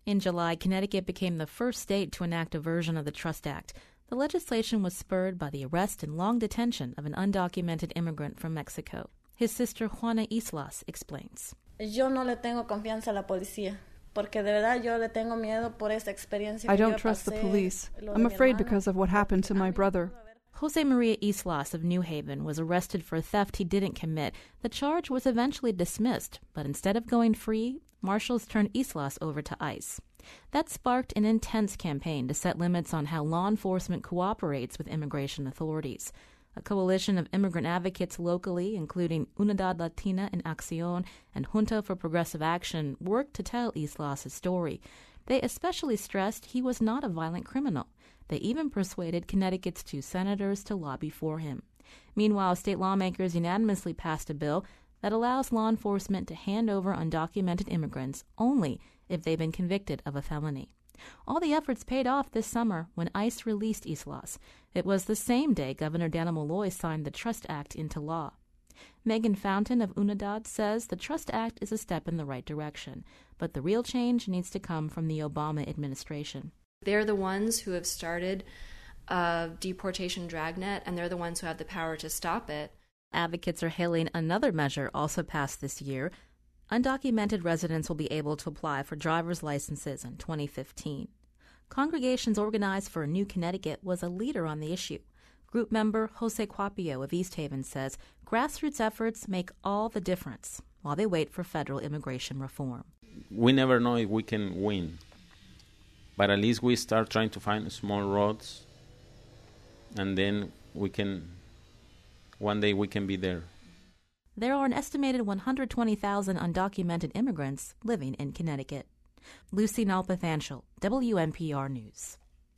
In July, Connecticut became the first state to enact a version of the Trust Act. The legislation was spurred by the arrest and long detention of an undocumented immigrant from Mexico. His sister Juana Islas explains. Yo no le tengo confianza a la policía. Porque de verdad yo le tengo miedo por esa experiencia. I don't trust the police. I'm afraid because of what happened to my brother. Jose Maria Islas of New Haven was arrested for a theft he didn't commit. The charge was eventually dismissed, but instead of going free, marshals turned Islas over to ICE. That sparked an intense campaign to set limits on how law enforcement cooperates with immigration authorities. A coalition of immigrant advocates locally, including Unidad Latina en Acción and Junta for Progressive Action, worked to tell Islas' story. They especially stressed he was not a violent criminal. They even persuaded Connecticut's 2 senators to lobby for him. Meanwhile, state lawmakers unanimously passed a bill that allows law enforcement to hand over undocumented immigrants only if they've been convicted of a felony. All the efforts paid off this summer when ICE released Islas. It was the same day Governor Dannel Malloy signed the Trust Act into law. Megan Fountain of Unidad says the Trust Act is a step in the right direction, but the real change needs to come from the Obama administration. They're the ones who have started a deportation dragnet, and they're the ones who have the power to stop it. Advocates are hailing another measure also passed this year. Undocumented residents will be able to apply for driver's licenses in 2015. Congregations Organized for a New Connecticut was a leader on the issue. Group member Jose Cuapio of East Haven says grassroots efforts make all the difference while they wait for federal immigration reform. We never know if we can win, but at least we start trying to find small roads, and then one day we can be there. There are an estimated 120,000 undocumented immigrants living in Connecticut. Lucy Nalpathanchel, WNPR News.